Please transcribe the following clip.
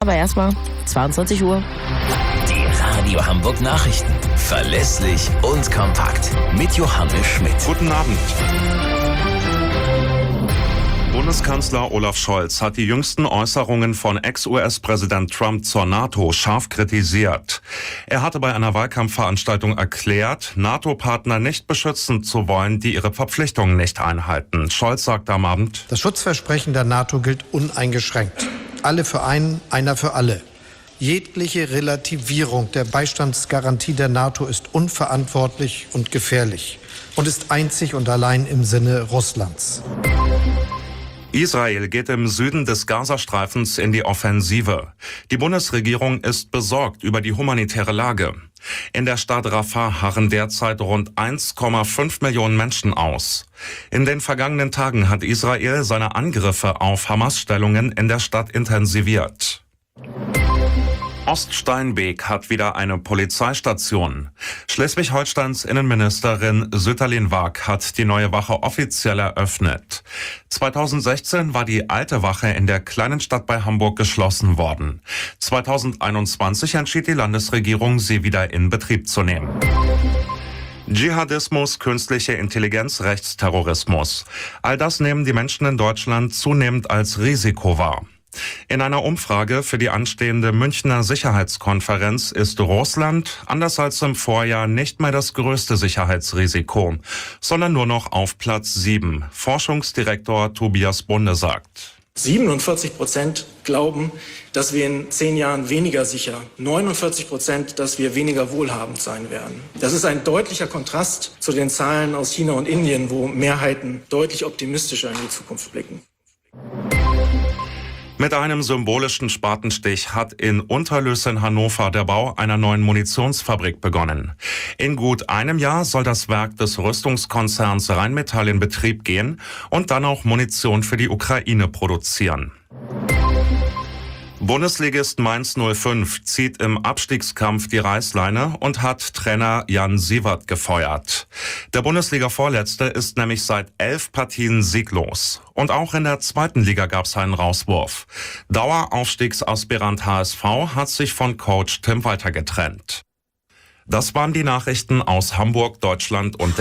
aber erstmal 22 Uhr. Die Radio Hamburg Nachrichten. Verlässlich und kompakt. Mit Johannes Schmidt. Guten Abend. Bundeskanzler Olaf Scholz hat die jüngsten Äußerungen von Ex-US-Präsident Trump zur NATO scharf kritisiert. Er hatte bei einer Wahlkampfveranstaltung erklärt, NATO-Partner nicht beschützen zu wollen, die ihre Verpflichtungen nicht einhalten. Scholz sagt am Abend: Das Schutzversprechen der NATO gilt uneingeschränkt. Alle für einen, einer für alle. Jegliche Relativierung der Beistandsgarantie der NATO ist unverantwortlich und gefährlich und ist einzig und allein im Sinne Russlands. Israel geht im Süden des Gazastreifens in die Offensive. Die Bundesregierung ist besorgt über die humanitäre Lage. In der Stadt Rafah harren derzeit rund 1,5 Millionen Menschen aus. In den vergangenen Tagen hat Israel seine Angriffe auf Hamas-Stellungen in der Stadt intensiviert. Oststeinbek hat wieder eine Polizeistation. Schleswig-Holsteins Innenministerin Sütterlin Waag hat die neue Wache offiziell eröffnet. 2016 war die alte Wache in der kleinen Stadt bei Hamburg geschlossen worden. 2021 entschied die Landesregierung, sie wieder in Betrieb zu nehmen. Dschihadismus, künstliche Intelligenz, Rechtsterrorismus. All das nehmen die Menschen in Deutschland zunehmend als Risiko wahr. In einer Umfrage für die anstehende Münchner Sicherheitskonferenz ist Russland, anders als im Vorjahr, nicht mehr das größte Sicherheitsrisiko, sondern nur noch auf Platz 7. Forschungsdirektor Tobias Bunde sagt: 47% glauben, dass wir in 10 Jahren weniger sicher, 49%, dass wir weniger wohlhabend sein werden. Das ist ein deutlicher Kontrast zu den Zahlen aus China und Indien, wo Mehrheiten deutlich optimistischer in die Zukunft blicken. Mit einem symbolischen Spatenstich hat in Unterlüß in Hannover der Bau einer neuen Munitionsfabrik begonnen. In gut einem Jahr soll das Werk des Rüstungskonzerns Rheinmetall in Betrieb gehen und dann auch Munition für die Ukraine produzieren. Bundesligist Mainz 05 zieht im Abstiegskampf die Reißleine und hat Trainer Jan Siewert gefeuert. Der Bundesliga-Vorletzte ist nämlich seit 11 Partien sieglos. Und auch in der zweiten Liga gab es einen Rauswurf. Daueraufstiegsaspirant HSV hat sich von Coach Tim Walter getrennt. Das waren die Nachrichten aus Hamburg, Deutschland und